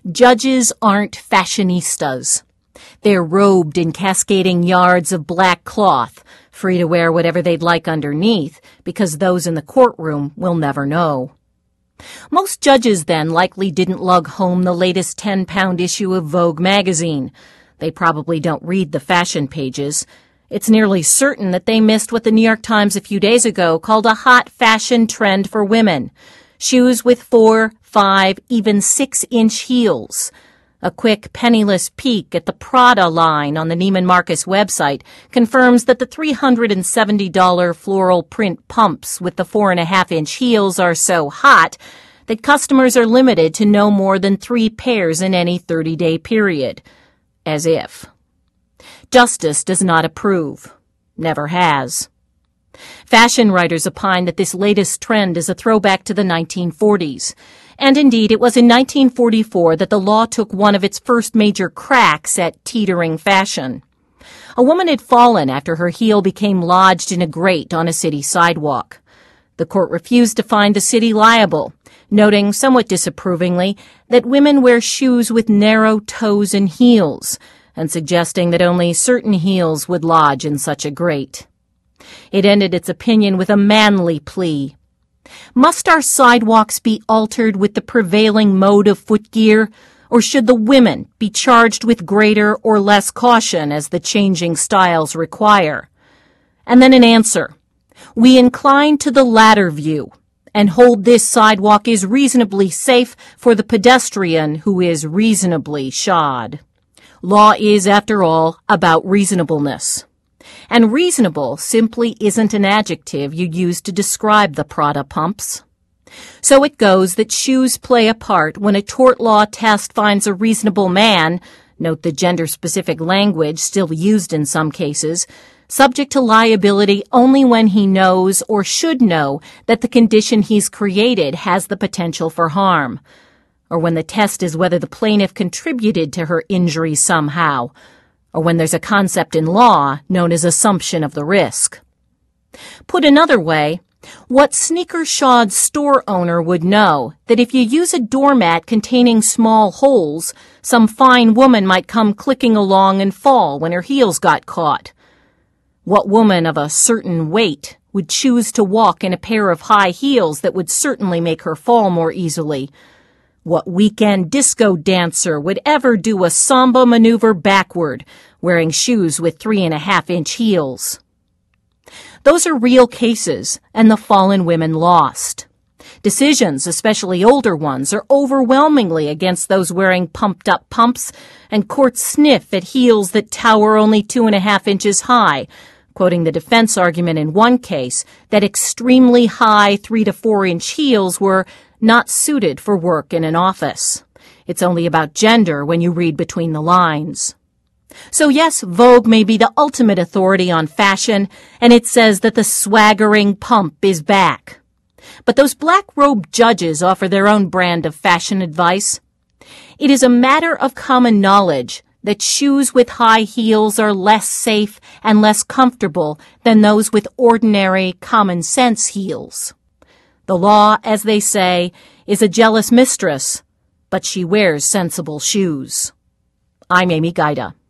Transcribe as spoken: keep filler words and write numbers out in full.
Judges aren't fashionistas. They're robed in cascading yards of black cloth, free to wear whatever they'd like underneath, because those in the courtroom will never know. Most judges, then, likely didn't lug home the latest ten-pound issue of Vogue magazine. They probably don't read the fashion pages. It's nearly certain that they missed what the New York Times a few days ago called a hot fashion trend for women. Shoes with four, five, even six-inch heels. A quick, penniless peek at the Prada line on the Neiman Marcus website confirms that the three hundred seventy dollars floral print pumps with the four and a half inch heels are so hot that customers are limited to no more than three pairs in any thirty-day period. As if. Justice does not approve. Never has. Fashion writers opine that this latest trend is a throwback to the nineteen forties. And indeed, it was in nineteen forty-four that the law took one of its first major cracks at teetering fashion. A woman had fallen after her heel became lodged in a grate on a city sidewalk. The court refused to find the city liable, noting somewhat disapprovingly that women wear shoes with narrow toes and heels, and suggesting that only certain heels would lodge in such a grate. It ended its opinion with a manly plea. Must our sidewalks be altered with the prevailing mode of footgear, or should the women be charged with greater or less caution as the changing styles require? And then an answer. We incline to the latter view, and hold this sidewalk is reasonably safe for the pedestrian who is reasonably shod. Law is, after all, about reasonableness. And reasonable simply isn't an adjective you use to describe the Prada pumps. So it goes that shoes play a part when a tort law test finds a reasonable man, note the gender-specific language still used in some cases, subject to liability only when he knows or should know that the condition he's created has the potential for harm, or when the test is whether the plaintiff contributed to her injury somehow, or when there's a concept in law known as assumption of the risk. Put another way, what sneaker-shod store owner would know that if you use a doormat containing small holes, some fine woman might come clicking along and fall when her heels got caught? What woman of a certain weight would choose to walk in a pair of high heels that would certainly make her fall more easily? What weekend disco dancer would ever do a samba maneuver backward, wearing shoes with three and a half inch heels? Those are real cases, and the fallen women lost. Decisions, especially older ones, are overwhelmingly against those wearing pumped-up pumps, and courts sniff at heels that tower only two and a half inches high, quoting the defense argument in one case that extremely high three to four inch heels were not suited for work in an office. It's only about gender when you read between the lines. So yes, Vogue may be the ultimate authority on fashion, and it says that the swaggering pump is back. But those black-robed judges offer their own brand of fashion advice. It is a matter of common knowledge that shoes with high heels are less safe and less comfortable than those with ordinary, common-sense heels. The law, as they say, is a jealous mistress, but she wears sensible shoes. I'm Amy Gaida.